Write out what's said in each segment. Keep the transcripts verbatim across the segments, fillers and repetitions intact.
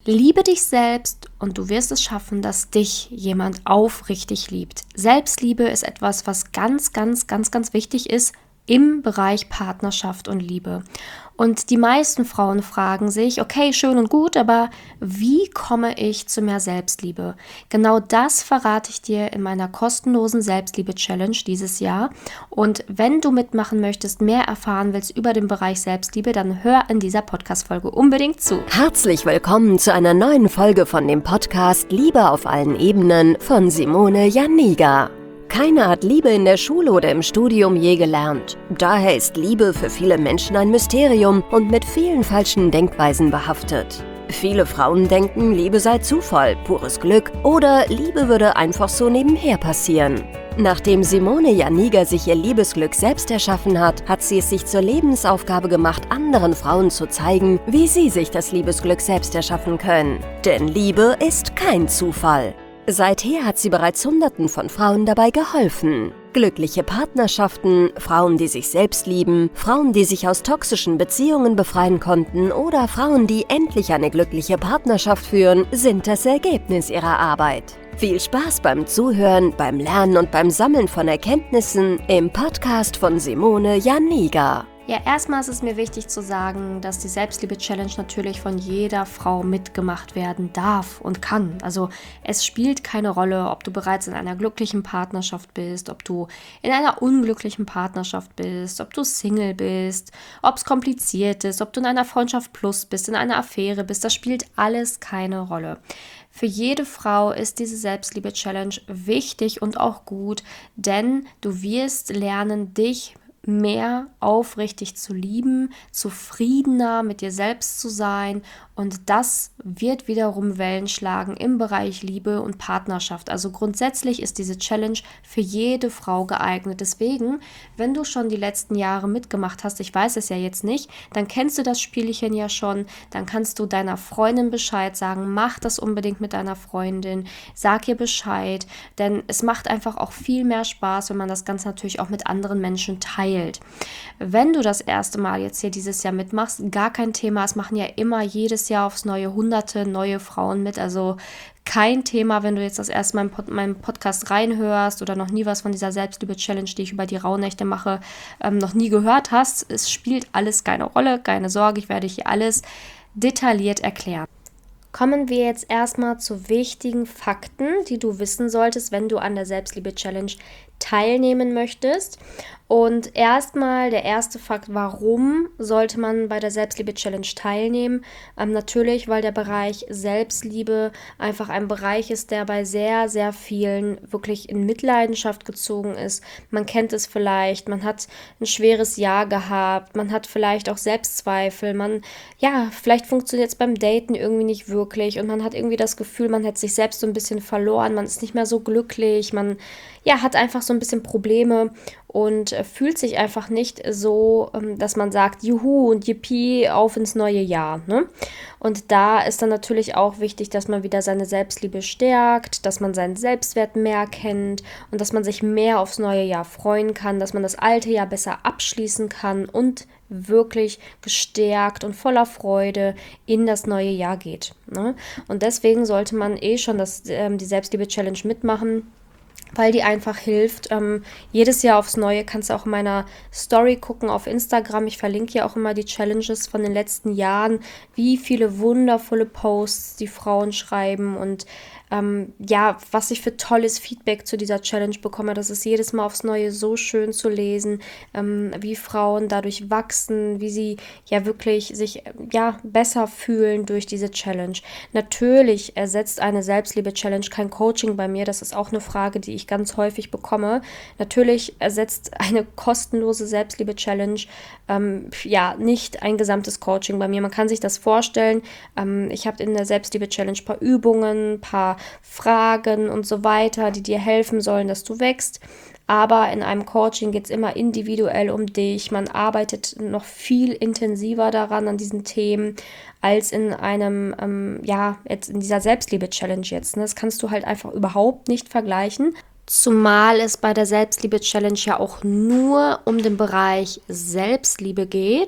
Liebe dich selbst und du wirst es schaffen, dass dich jemand aufrichtig liebt. Selbstliebe ist etwas, was ganz, ganz, ganz, ganz wichtig ist im Bereich Partnerschaft und Liebe. Und die meisten Frauen fragen sich, okay, schön und gut, aber wie komme ich zu mehr Selbstliebe? Genau das verrate ich dir in meiner kostenlosen Selbstliebe-Challenge dieses Jahr. Und wenn du mitmachen möchtest, mehr erfahren willst über den Bereich Selbstliebe, dann hör in dieser Podcast-Folge unbedingt zu. Herzlich willkommen zu einer neuen Folge von dem Podcast Liebe auf allen Ebenen von Simone Janiga. Keiner hat Liebe in der Schule oder im Studium je gelernt. Daher ist Liebe für viele Menschen ein Mysterium und mit vielen falschen Denkweisen behaftet. Viele Frauen denken, Liebe sei Zufall, pures Glück oder Liebe würde einfach so nebenher passieren. Nachdem Simone Janiga sich ihr Liebesglück selbst erschaffen hat, hat sie es sich zur Lebensaufgabe gemacht, anderen Frauen zu zeigen, wie sie sich das Liebesglück selbst erschaffen können. Denn Liebe ist kein Zufall. Seither hat sie bereits Hunderten von Frauen dabei geholfen. Glückliche Partnerschaften, Frauen, die sich selbst lieben, Frauen, die sich aus toxischen Beziehungen befreien konnten oder Frauen, die endlich eine glückliche Partnerschaft führen, sind das Ergebnis ihrer Arbeit. Viel Spaß beim Zuhören, beim Lernen und beim Sammeln von Erkenntnissen im Podcast von Simone Janiga. Ja, erstmal ist es mir wichtig zu sagen, dass die Selbstliebe-Challenge natürlich von jeder Frau mitgemacht werden darf und kann. Also es spielt keine Rolle, ob du bereits in einer glücklichen Partnerschaft bist, ob du in einer unglücklichen Partnerschaft bist, ob du Single bist, ob es kompliziert ist, ob du in einer Freundschaft plus bist, in einer Affäre bist. Das spielt alles keine Rolle. Für jede Frau ist diese Selbstliebe-Challenge wichtig und auch gut, denn du wirst lernen, dich mehr aufrichtig zu lieben, zufriedener mit dir selbst zu sein, und das wird wiederum Wellen schlagen im Bereich Liebe und Partnerschaft. Also grundsätzlich ist diese Challenge für jede Frau geeignet. Deswegen, wenn du schon die letzten Jahre mitgemacht hast, ich weiß es ja jetzt nicht, dann kennst du das Spielchen ja schon, dann kannst du deiner Freundin Bescheid sagen, mach das unbedingt mit deiner Freundin, sag ihr Bescheid, denn es macht einfach auch viel mehr Spaß, wenn man das Ganze natürlich auch mit anderen Menschen teilt. Wenn du das erste Mal jetzt hier dieses Jahr mitmachst, gar kein Thema, es machen ja immer jedes Jahr aufs neue hunderte neue Frauen mit, also kein Thema, wenn du jetzt das erste Mal in Pod- meinen Podcast reinhörst oder noch nie was von dieser Selbstliebe-Challenge, die ich über die Rauhnächte mache, ähm, noch nie gehört hast. Es spielt alles keine Rolle, keine Sorge, ich werde hier alles detailliert erklären. Kommen wir jetzt erstmal zu wichtigen Fakten, die du wissen solltest, wenn du an der Selbstliebe-Challenge teilnehmen möchtest. Und erstmal der erste Fakt, warum sollte man bei der Selbstliebe-Challenge teilnehmen? Ähm, natürlich, weil der Bereich Selbstliebe einfach ein Bereich ist, der bei sehr, sehr vielen wirklich in Mitleidenschaft gezogen ist. Man kennt es vielleicht, man hat ein schweres Jahr gehabt, man hat vielleicht auch Selbstzweifel, man, ja, vielleicht funktioniert es beim Daten irgendwie nicht wirklich und man hat irgendwie das Gefühl, man hat sich selbst so ein bisschen verloren, man ist nicht mehr so glücklich, man, ja, hat einfach so ein bisschen Probleme und äh, fühlt sich einfach nicht so, ähm, dass man sagt, juhu und yippie, auf ins neue Jahr, ne? Und da ist dann natürlich auch wichtig, dass man wieder seine Selbstliebe stärkt, dass man seinen Selbstwert mehr kennt und dass man sich mehr aufs neue Jahr freuen kann, dass man das alte Jahr besser abschließen kann und wirklich gestärkt und voller Freude in das neue Jahr geht, ne? Und deswegen sollte man eh schon das, ähm, die Selbstliebe-Challenge mitmachen, weil die einfach hilft. Ähm, jedes Jahr aufs Neue kannst du auch in meiner Story gucken auf Instagram. Ich verlinke ja auch immer die Challenges von den letzten Jahren, wie viele wundervolle Posts die Frauen schreiben und ähm, ja, was ich für tolles Feedback zu dieser Challenge bekomme. Das ist jedes Mal aufs Neue so schön zu lesen, ähm, wie Frauen dadurch wachsen, wie sie ja wirklich sich ja besser fühlen durch diese Challenge. Natürlich ersetzt eine Selbstliebe-Challenge kein Coaching bei mir. Das ist auch eine Frage, die ich ganz häufig bekomme. Natürlich ersetzt eine kostenlose Selbstliebe-Challenge ähm, ja nicht ein gesamtes Coaching bei mir. Man kann sich das vorstellen. Ähm, ich habe in der Selbstliebe-Challenge ein paar Übungen, ein paar Fragen und so weiter, die dir helfen sollen, dass du wächst. Aber in einem Coaching geht es immer individuell um dich. Man arbeitet noch viel intensiver daran, an diesen Themen, als in einem, ähm, ja, jetzt in dieser Selbstliebe-Challenge jetzt. Ne? Das kannst du halt einfach überhaupt nicht vergleichen. Zumal es bei der Selbstliebe-Challenge ja auch nur um den Bereich Selbstliebe geht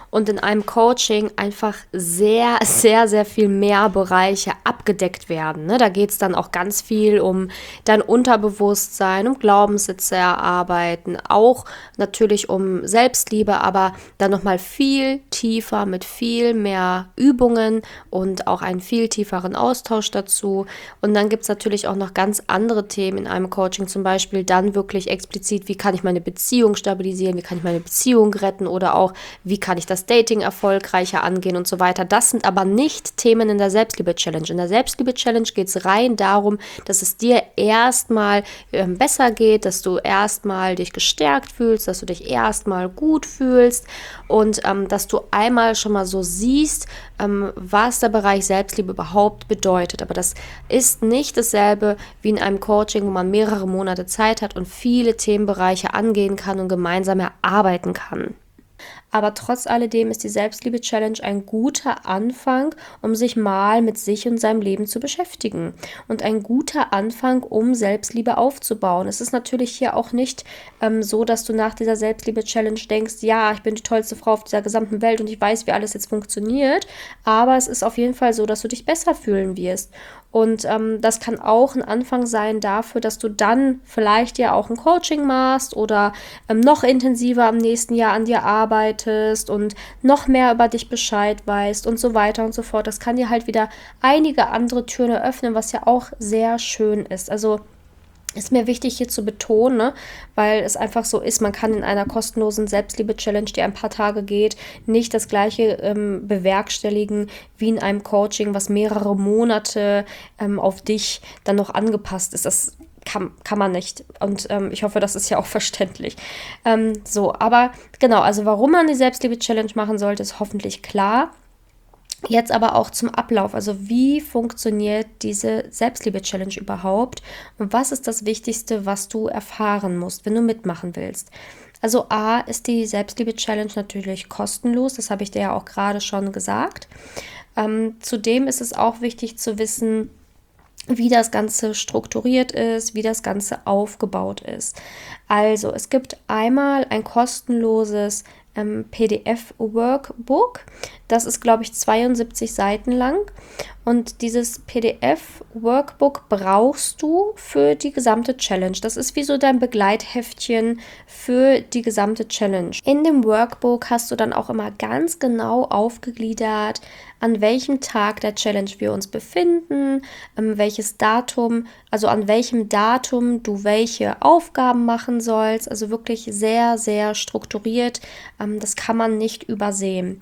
und in einem Coaching einfach sehr, sehr, sehr viel mehr Bereiche abgedeckt werden. Ne? Da geht es dann auch ganz viel um dein Unterbewusstsein, um Glaubenssätze erarbeiten, auch natürlich um Selbstliebe, aber dann nochmal viel tiefer mit viel mehr Übungen und auch einen viel tieferen Austausch dazu. Und dann gibt es natürlich auch noch ganz andere Themen in einem Coaching, zum Beispiel dann wirklich explizit, wie kann ich meine Beziehung stabilisieren, wie kann ich meine Beziehung retten oder auch, wie kann ich das Dating erfolgreicher angehen und so weiter. Das sind aber nicht Themen in der Selbstliebe-Challenge. In der Selbstliebe-Challenge geht es rein darum, dass es dir erstmal ähm, besser geht, dass du erstmal dich gestärkt fühlst, dass du dich erstmal gut fühlst und ähm, dass du einmal schon mal so siehst, ähm, was der Bereich Selbstliebe überhaupt bedeutet. Aber das ist nicht dasselbe wie in einem Coaching, wo man mehrere Monate Zeit hat und viele Themenbereiche angehen kann und gemeinsam erarbeiten kann. Aber trotz alledem ist die Selbstliebe-Challenge ein guter Anfang, um sich mal mit sich und seinem Leben zu beschäftigen. Und ein guter Anfang, um Selbstliebe aufzubauen. Es ist natürlich hier auch nicht ähm, so, dass du nach dieser Selbstliebe-Challenge denkst, ja, ich bin die tollste Frau auf dieser gesamten Welt und ich weiß, wie alles jetzt funktioniert. Aber es ist auf jeden Fall so, dass du dich besser fühlen wirst. Und ähm, das kann auch ein Anfang sein dafür, dass du dann vielleicht ja auch ein Coaching machst oder ähm, noch intensiver im nächsten Jahr an dir arbeitest und noch mehr über dich Bescheid weißt und so weiter und so fort. Das kann dir halt wieder einige andere Türen eröffnen, was ja auch sehr schön ist. Also ist mir wichtig hier zu betonen, ne? Weil es einfach so ist, man kann in einer kostenlosen Selbstliebe-Challenge, die ein paar Tage geht, nicht das gleiche ähm, bewerkstelligen wie in einem Coaching, was mehrere Monate ähm, auf dich dann noch angepasst ist. Das kann, kann man nicht. Und ähm, ich hoffe, das ist ja auch verständlich. Ähm, so, aber genau, also warum man die Selbstliebe-Challenge machen sollte, ist hoffentlich klar. Jetzt aber auch zum Ablauf, also wie funktioniert diese Selbstliebe-Challenge überhaupt und was ist das Wichtigste, was du erfahren musst, wenn du mitmachen willst? Also A ist die Selbstliebe-Challenge natürlich kostenlos, das habe ich dir ja auch gerade schon gesagt. Ähm, zudem ist es auch wichtig zu wissen, wie das Ganze strukturiert ist, wie das Ganze aufgebaut ist. Also es gibt einmal ein kostenloses ähm, P D F-Workbook. Das ist, glaube ich, zweiundsiebzig Seiten lang. Und dieses P D F-Workbook brauchst du für die gesamte Challenge. Das ist wie so dein Begleitheftchen für die gesamte Challenge. In dem Workbook hast du dann auch immer ganz genau aufgegliedert, an welchem Tag der Challenge wir uns befinden, ähm, welches Datum, also an welchem Datum du welche Aufgaben machen sollst. Also wirklich sehr, sehr strukturiert. Ähm, das kann man nicht übersehen.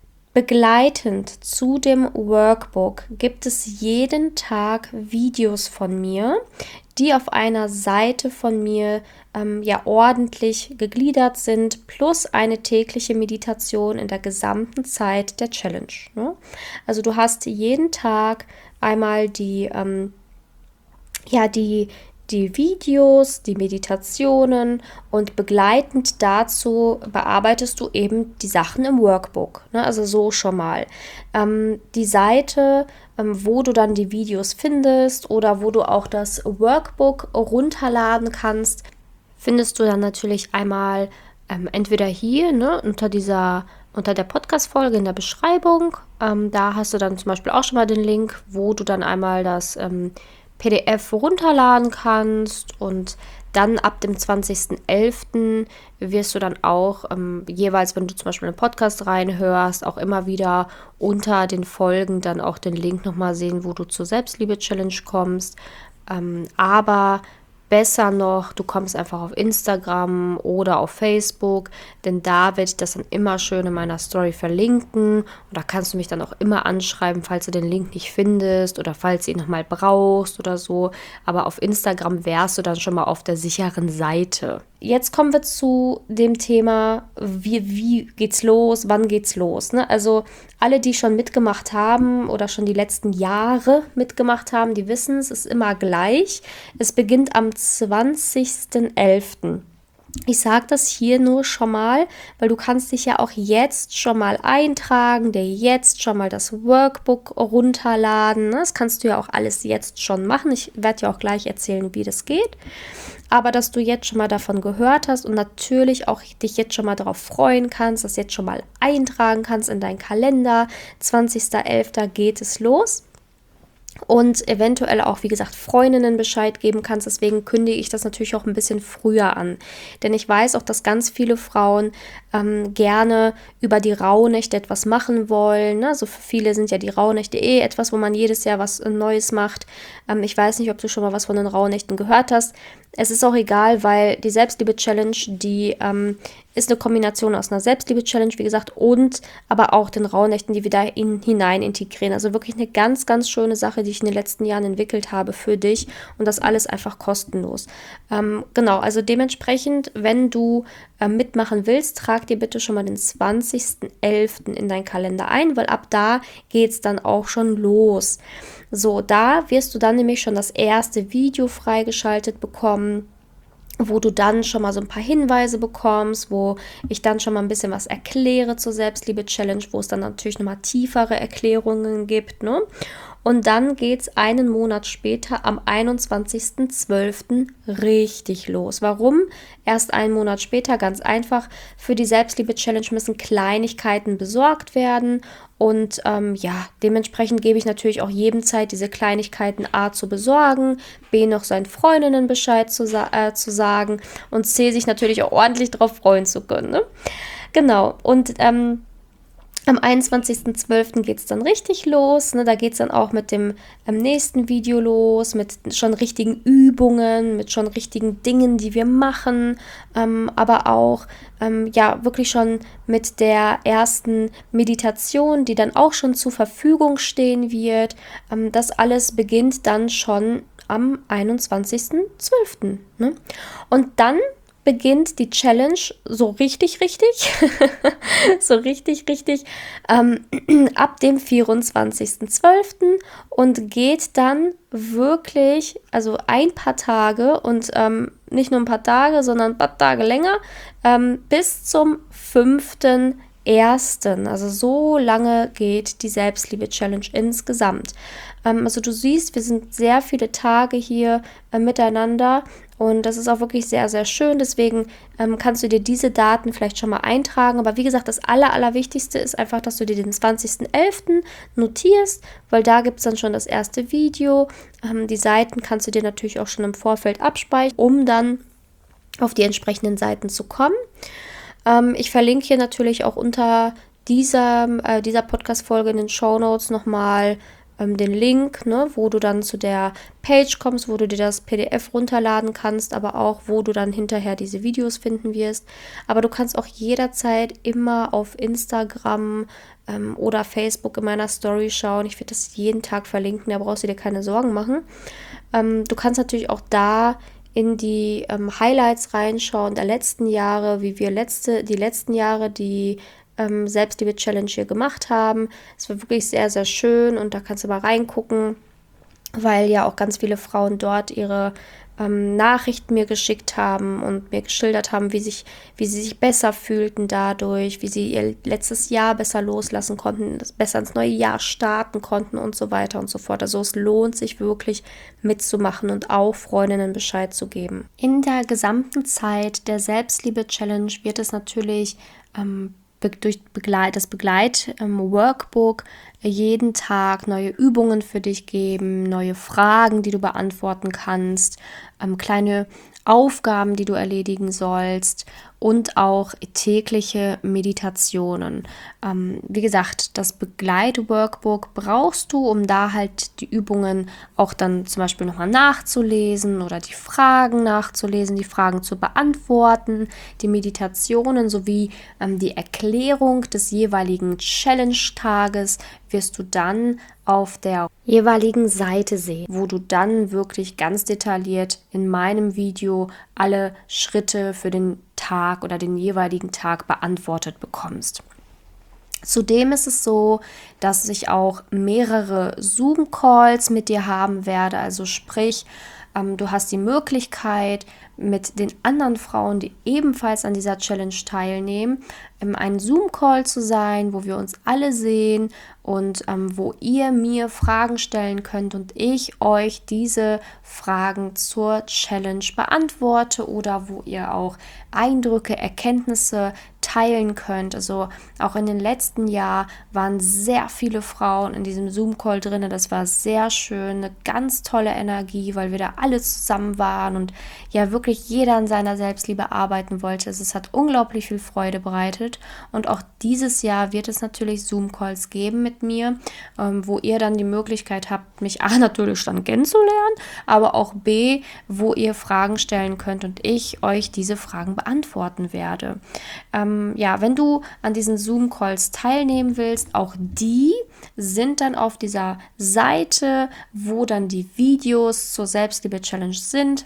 Begleitend zu dem Workbook gibt es jeden Tag Videos von mir, die auf einer Seite von mir ähm, ja ordentlich gegliedert sind, plus eine tägliche Meditation in der gesamten Zeit der Challenge. Ne? Also du hast jeden Tag einmal die, ähm, ja, die die Videos, die Meditationen und begleitend dazu bearbeitest du eben die Sachen im Workbook. Ne? Also so schon mal. Ähm, die Seite, ähm, wo du dann die Videos findest oder wo du auch das Workbook runterladen kannst, findest du dann natürlich einmal ähm, entweder hier, ne, unter dieser unter der Podcast-Folge in der Beschreibung. Ähm, da hast du dann zum Beispiel auch schon mal den Link, wo du dann einmal das ähm, P D F runterladen kannst und dann ab dem zwanzigsten elften wirst du dann auch ähm, jeweils, wenn du zum Beispiel einen Podcast reinhörst, auch immer wieder unter den Folgen dann auch den Link nochmal sehen, wo du zur Selbstliebe-Challenge kommst. Ähm, aber besser noch, du kommst einfach auf Instagram oder auf Facebook, denn da werde ich das dann immer schön in meiner Story verlinken und da kannst du mich dann auch immer anschreiben, falls du den Link nicht findest oder falls du ihn nochmal brauchst oder so, aber auf Instagram wärst du dann schon mal auf der sicheren Seite. Jetzt kommen wir zu dem Thema, wie, wie geht's los, wann geht's los, ne? Also alle, die schon mitgemacht haben oder schon die letzten Jahre mitgemacht haben, die wissen, es ist immer gleich. Es beginnt am zwanzigsten elften Ich sage das hier nur schon mal, weil du kannst dich ja auch jetzt schon mal eintragen, dir jetzt schon mal das Workbook runterladen. Das kannst du ja auch alles jetzt schon machen. Ich werde dir auch gleich erzählen, wie das geht. Aber dass du jetzt schon mal davon gehört hast und natürlich auch dich jetzt schon mal darauf freuen kannst, das jetzt schon mal eintragen kannst in deinen Kalender. zwanzigster elfter geht es los. Und eventuell auch, wie gesagt, Freundinnen Bescheid geben kannst. Deswegen kündige ich das natürlich auch ein bisschen früher an. Denn ich weiß auch, dass ganz viele Frauen ähm, gerne über die Rauhnächte etwas machen wollen. Ne? Also für viele sind ja die Rauhnächte eh etwas, wo man jedes Jahr was Neues macht. Ähm, ich weiß nicht, ob du schon mal was von den Rauhnächten gehört hast. Es ist auch egal, weil die Selbstliebe-Challenge, die ähm, ist eine Kombination aus einer Selbstliebe-Challenge, wie gesagt, und aber auch den Rauhnächten, die wir da in, hinein integrieren. Also wirklich eine ganz, ganz schöne Sache, die ich in den letzten Jahren entwickelt habe für dich und das alles einfach kostenlos. Ähm, genau, also dementsprechend, wenn du äh, mitmachen willst, trag dir bitte schon mal den zwanzigster elfter in deinen Kalender ein, weil ab da geht es dann auch schon los. So, da wirst du dann nämlich schon das erste Video freigeschaltet bekommen, wo du dann schon mal so ein paar Hinweise bekommst, wo ich dann schon mal ein bisschen was erkläre zur Selbstliebe-Challenge, wo es dann natürlich nochmal tiefere Erklärungen gibt, ne? Und dann geht es einen Monat später, am einundzwanzigster zwölfter richtig los. Warum? Erst einen Monat später, ganz einfach, für die Selbstliebe-Challenge müssen Kleinigkeiten besorgt werden. Und ähm, ja, dementsprechend gebe ich natürlich auch jedem Zeit, diese Kleinigkeiten A zu besorgen, B noch seinen Freundinnen Bescheid zu, äh, zu sagen und C sich natürlich auch ordentlich darauf freuen zu können. Ne? Genau, und ähm, am einundzwanzigster zwölfter geht es dann richtig los. Ne? Da geht es dann auch mit dem ähm, nächsten Video los, mit schon richtigen Übungen, mit schon richtigen Dingen, die wir machen, ähm, aber auch ähm, ja wirklich schon mit der ersten Meditation, die dann auch schon zur Verfügung stehen wird. Ähm, das alles beginnt dann schon am einundzwanzigster zwölfter Ne? Und dann beginnt die Challenge so richtig, richtig, so richtig, richtig ähm, ab dem vierundzwanzigster zwölfter und geht dann wirklich, also ein paar Tage und ähm, nicht nur ein paar Tage, sondern ein paar Tage länger, ähm, bis zum fünften ersten Also so lange geht die Selbstliebe-Challenge insgesamt. Ähm, also du siehst, wir sind sehr viele Tage hier äh, miteinander. Und das ist auch wirklich sehr, sehr schön. Deswegen ähm, kannst du dir diese Daten vielleicht schon mal eintragen. Aber wie gesagt, das Aller, Allerwichtigste ist einfach, dass du dir den zwanzigster elfter notierst, weil da gibt es dann schon das erste Video. Ähm, die Seiten kannst du dir natürlich auch schon im Vorfeld abspeichern, um dann auf die entsprechenden Seiten zu kommen. Ähm, ich verlinke hier natürlich auch unter dieser, äh, dieser Podcast-Folge in den Shownotes nochmal den Link, ne, wo du dann zu der Page kommst, wo du dir das P D F runterladen kannst, aber auch, wo du dann hinterher diese Videos finden wirst. Aber du kannst auch jederzeit immer auf Instagram ähm, oder Facebook in meiner Story schauen. Ich werde das jeden Tag verlinken, da brauchst du dir keine Sorgen machen. Ähm, du kannst natürlich auch da in die ähm, Highlights reinschauen der letzten Jahre, wie wir letzte, die letzten Jahre die Ähm, Selbstliebe-Challenge hier gemacht haben. Es war wirklich sehr, sehr schön und da kannst du mal reingucken, weil ja auch ganz viele Frauen dort ihre ähm, Nachrichten mir geschickt haben und mir geschildert haben, wie, sich, wie sie sich besser fühlten dadurch, wie sie ihr letztes Jahr besser loslassen konnten, das besser ins neue Jahr starten konnten und so weiter und so fort. Also es lohnt sich wirklich mitzumachen und auch Freundinnen Bescheid zu geben. In der gesamten Zeit der Selbstliebe-Challenge wird es natürlich ähm, durch Begleit, das Begleit-Workbook ähm, jeden Tag neue Übungen für dich geben, neue Fragen, die du beantworten kannst, ähm, kleine Aufgaben, die du erledigen sollst und auch tägliche Meditationen. Ähm, wie gesagt, das Begleit-Workbook brauchst du, um da halt die Übungen auch dann zum Beispiel nochmal nachzulesen oder die Fragen nachzulesen, die Fragen zu beantworten, die Meditationen sowie ähm, die Erklärung des jeweiligen Challenge-Tages wirst du dann auf der jeweiligen Seite sehen, wo du dann wirklich ganz detailliert in meinem Video alle Schritte für den Tag oder den jeweiligen Tag beantwortet bekommst. Zudem ist es so, dass ich auch mehrere Zoom-Calls mit dir haben werde. Also sprich, ähm, du hast die Möglichkeit, mit den anderen Frauen, die ebenfalls an dieser Challenge teilnehmen, in einem Zoom-Call zu sein, wo wir uns alle sehen und ähm, wo ihr mir Fragen stellen könnt und ich euch diese Fragen zur Challenge beantworte oder wo ihr auch Eindrücke, Erkenntnisse teilen könnt. Also auch in den letzten Jahren waren sehr viele Frauen in diesem Zoom-Call drin. Das war sehr schön, eine ganz tolle Energie, weil wir da alle zusammen waren und ja wirklich jeder an seiner Selbstliebe arbeiten wollte. Also es hat unglaublich viel Freude bereitet und auch dieses Jahr wird es natürlich Zoom-Calls geben mit mir, ähm, wo ihr dann die Möglichkeit habt, mich A natürlich dann kennenzulernen, aber auch B, wo ihr Fragen stellen könnt und ich euch diese Fragen beantworten werde. Ähm, ja, wenn du an diesen Zoom-Calls teilnehmen willst, auch die sind dann auf dieser Seite, wo dann die Videos zur Selbstliebe-Challenge sind.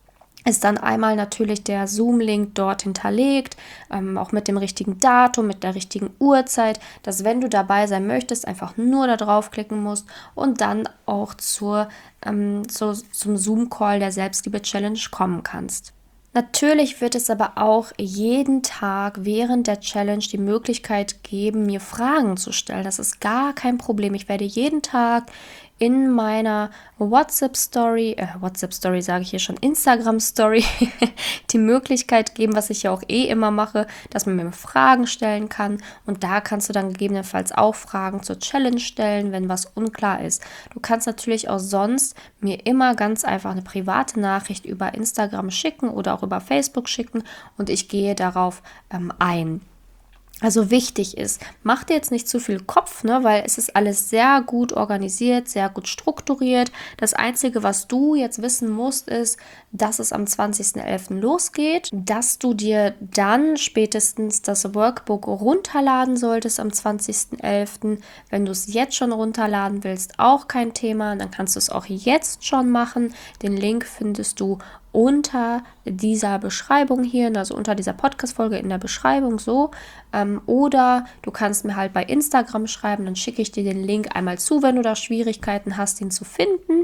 Ist dann einmal natürlich der Zoom-Link dort hinterlegt, ähm, auch mit dem richtigen Datum, mit der richtigen Uhrzeit, dass wenn du dabei sein möchtest, einfach nur da draufklicken musst und dann auch zur, ähm, zu, zum Zoom-Call der Selbstliebe-Challenge kommen kannst. Natürlich wird es aber auch jeden Tag während der Challenge die Möglichkeit geben, mir Fragen zu stellen. Das ist gar kein Problem. Ich werde jeden Tag in meiner WhatsApp-Story, äh, WhatsApp-Story sage ich hier schon, Instagram-Story, die Möglichkeit geben, was ich ja auch eh immer mache, dass man mir Fragen stellen kann. Und da kannst du dann gegebenenfalls auch Fragen zur Challenge stellen, wenn was unklar ist. Du kannst natürlich auch sonst mir immer ganz einfach eine private Nachricht über Instagram schicken oder auch über Facebook schicken und ich gehe darauf ähm, ein. Also wichtig ist, mach dir jetzt nicht zu viel Kopf, ne, weil es ist alles sehr gut organisiert, sehr gut strukturiert. Das Einzige, was du jetzt wissen musst, ist, dass es am zwanzigsten elften losgeht, dass du dir dann spätestens das Workbook runterladen solltest am zwanzigsten elften Wenn du es jetzt schon runterladen willst, auch kein Thema, dann kannst du es auch jetzt schon machen. Den Link findest du unter dieser Beschreibung hier, also unter dieser Podcast-Folge in der Beschreibung so. Ähm, oder du kannst mir halt bei Instagram schreiben, dann schicke ich dir den Link einmal zu, wenn du da Schwierigkeiten hast, ihn zu finden.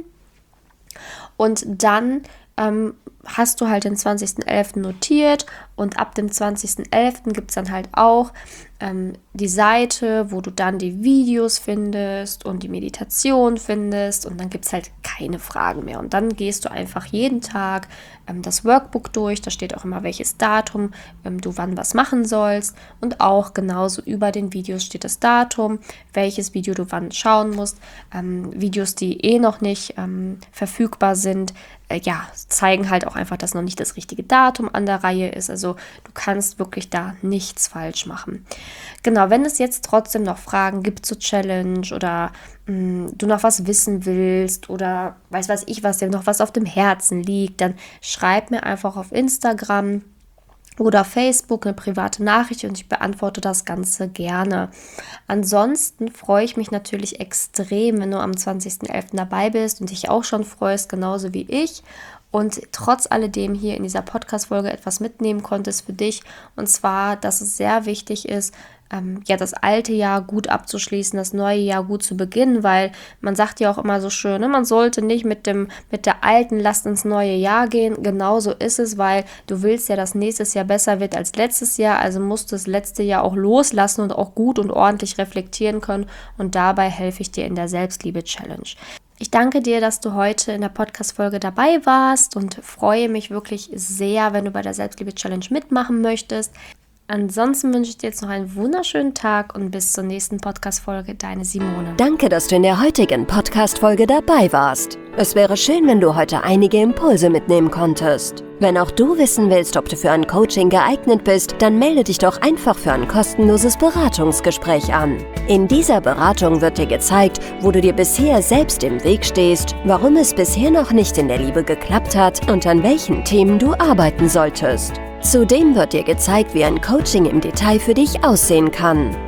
Und dann ähm, hast du halt den zwanzigsten elften notiert und ab dem zwanzigsten elften gibt es dann halt auch ähm, die Seite, wo du dann die Videos findest und die Meditation findest und dann gibt es halt keine Fragen mehr. Und dann gehst du einfach jeden Tag ähm, das Workbook durch, da steht auch immer, welches Datum ähm, du wann was machen sollst und auch genauso über den Videos steht das Datum, welches Video du wann schauen musst. Ähm, Videos, die eh noch nicht ähm, verfügbar sind, äh, ja, zeigen halt auch einfach, dass noch nicht das richtige Datum an der Reihe ist. Also du kannst wirklich da nichts falsch machen. Genau, wenn es jetzt trotzdem noch Fragen gibt zur Challenge oder mh, du noch was wissen willst oder weiß weiß ich was, dir noch was auf dem Herzen liegt, dann schreib mir einfach auf Instagram oder Facebook eine private Nachricht und ich beantworte das Ganze gerne. Ansonsten freue ich mich natürlich extrem, wenn du am zwanzigsten elften dabei bist und dich auch schon freust, genauso wie ich. Und trotz alledem hier in dieser Podcast-Folge etwas mitnehmen konntest für dich. Und zwar, dass es sehr wichtig ist, ähm, ja, das alte Jahr gut abzuschließen, das neue Jahr gut zu beginnen, weil man sagt ja auch immer so schön, ne, man sollte nicht mit dem mit der alten Last ins neue Jahr gehen. Genauso ist es, weil du willst ja, dass nächstes Jahr besser wird als letztes Jahr, also musst du das letzte Jahr auch loslassen und auch gut und ordentlich reflektieren können und dabei helfe ich dir in der Selbstliebe-Challenge. Ich danke dir, dass du heute in der Podcast-Folge dabei warst und freue mich wirklich sehr, wenn du bei der Selbstliebe-Challenge mitmachen möchtest. Ansonsten wünsche ich dir jetzt noch einen wunderschönen Tag und bis zur nächsten Podcast-Folge, deine Simone. Danke, dass du in der heutigen Podcast-Folge dabei warst. Es wäre schön, wenn du heute einige Impulse mitnehmen konntest. Wenn auch du wissen willst, ob du für ein Coaching geeignet bist, dann melde dich doch einfach für ein kostenloses Beratungsgespräch an. In dieser Beratung wird dir gezeigt, wo du dir bisher selbst im Weg stehst, warum es bisher noch nicht in der Liebe geklappt hat und an welchen Themen du arbeiten solltest. Zudem wird dir gezeigt, wie ein Coaching im Detail für dich aussehen kann.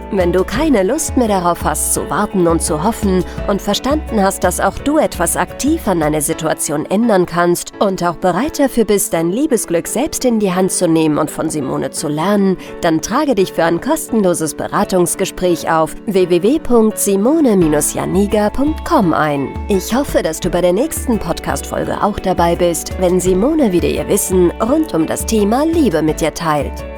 Wenn du keine Lust mehr darauf hast, zu warten und zu hoffen und verstanden hast, dass auch du etwas aktiv an deiner Situation ändern kannst und auch bereit dafür bist, dein Liebesglück selbst in die Hand zu nehmen und von Simone zu lernen, dann trage dich für ein kostenloses Beratungsgespräch auf w w w punkt simone janiga punkt com ein. Ich hoffe, dass du bei der nächsten Podcast-Folge auch dabei bist, wenn Simone wieder ihr Wissen rund um das Thema Liebe mit dir teilt.